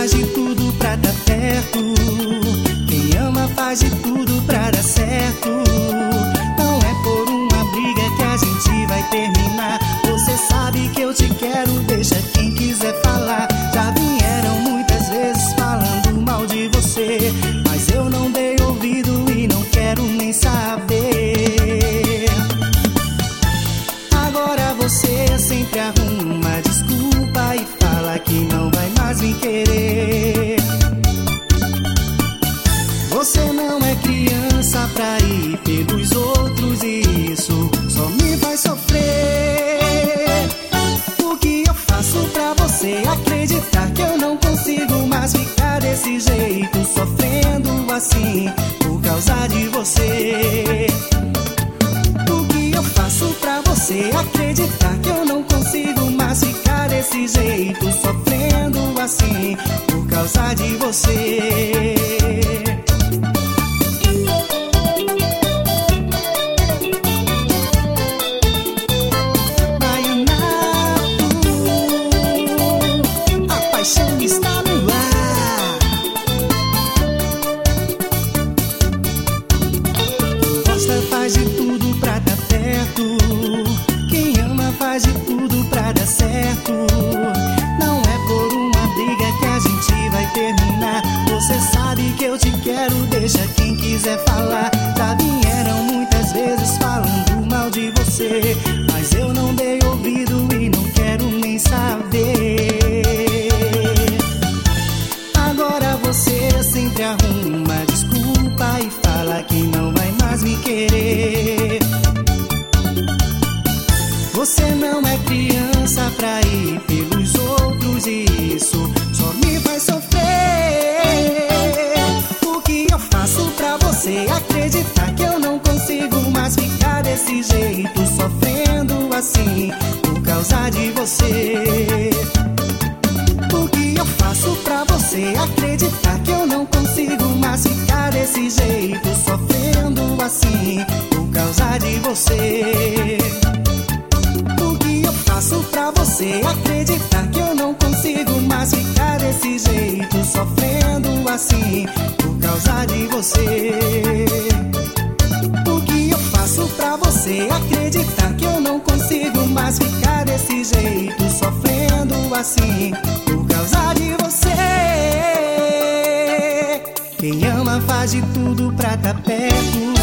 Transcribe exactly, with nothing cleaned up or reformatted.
faz de tudo pra dar perto. Quem ama faz de tudo pra dar certo. Não é por uma briga que a gente vai terminar. Você sabe que eu te quero, deixa quem quiser falar. Já vieram muitas vezes falando mal de você, mas eu não dei ouvido e não quero nem saber. Agora você sempre arruma desculpa e fala que não vai mais me querer. Você não é criança pra ir pelos outros e isso só me faz sofrer. O que eu faço pra você acreditar que eu não consigo mais ficar desse jeito, sofrendo assim por causa de você? O que eu faço pra você acreditar que eu não consigo mais ficar desse jeito, sofrendo assim por causa de você? Faz de tudo pra dar perto. Quem ama faz de tudo pra dar certo. Não é por uma briga que a gente vai terminar. Você sabe que eu te quero, deixa quem quiser falar. Já vieram muitas vezes falando mal de você, mas eu não dei ouvido e não quero nem saber. Agora você sempre arruma desculpa e fala que não vai mais me querer. Você não é criança pra ir pelos outros e isso só me faz sofrer. O que eu faço pra você acreditar que eu não consigo mais ficar desse jeito, sofrendo assim por causa de você? O que eu faço pra você acreditar que eu não consigo mais ficar desse jeito, sofrendo assim por causa de você? O que eu faço pra você acreditar que eu não consigo mais ficar desse jeito, sofrendo assim por causa de você? O que eu faço pra você acreditar que eu não consigo mais ficar desse jeito, sofrendo assim por causa de você? Quem ama faz de tudo pra tá perto.